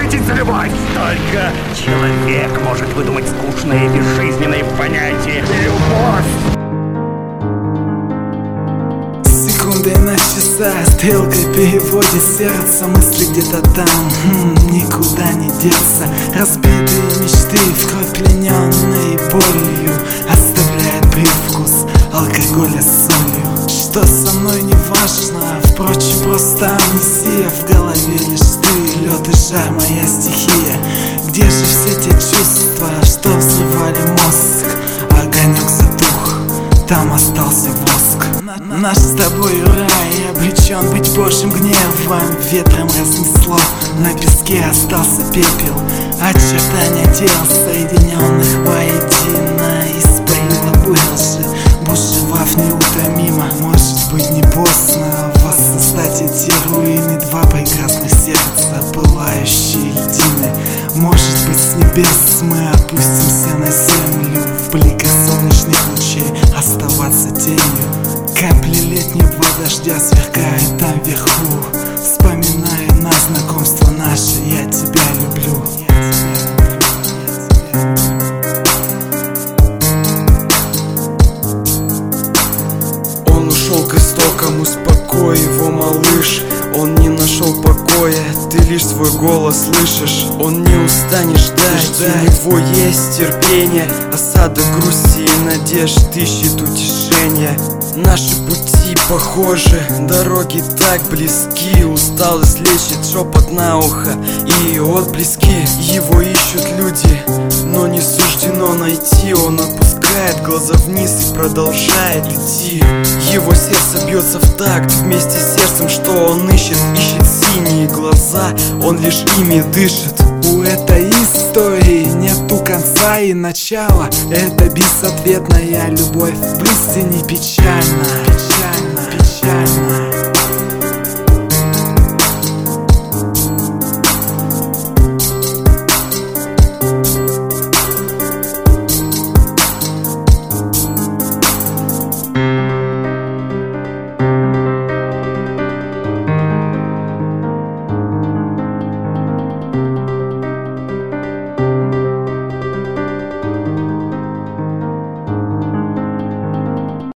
жить за любовь. Только человек может выдумать скучные безжизненные понятия. Любовь. Секунды на часах, стрелкой переводит сердце. Мысли где-то там, никуда не деться. Разбитые мечты, вкроплененные болью, оставляет привкус алкоголя с солью. Что со мной не важно, впрочем, просто амнезия. В голове лишь ты, лед и жар, моя стихия. Где же все те чувства, что взрывали мозг? Огонек затух, там остался воск. Наш с тобой рай обречен быть божьим гневом. Ветром разнесло, на песке остался пепел. Очертания тел, соединенных воедино, испарила пыль лжи, бушевав неутомимо. Может быть, не поздно воссоздать эти руины. Два прекрасных сердца, пылающие льдины. Может быть, с небес мы опустимся на землю, в бликах солнечных лучей оставаться тенью. Капли летнего дождя сверкают там вверху. Вспоминаю на знакомство наше, я тебя люблю. Он ушел к истокам, успокой его, малыш. Он не нашел покоя, ты лишь свой голос слышишь. Он не устанет ждать, у него есть терпение. Осадок грусти и надежд ищет утешения. Наши пути похожи, дороги так близки. Усталость лечит шепот на ухо и отблески. Его ищут люди, но не суждено найти. Он опускает глаза вниз и продолжает идти. Его сердце бьется в такт вместе с сердцем, что он ищет. Ищет синие глаза, он лишь ими дышит. У этой истории нету конца и начала. Это безответная любовь, в истине печально, печально, печально.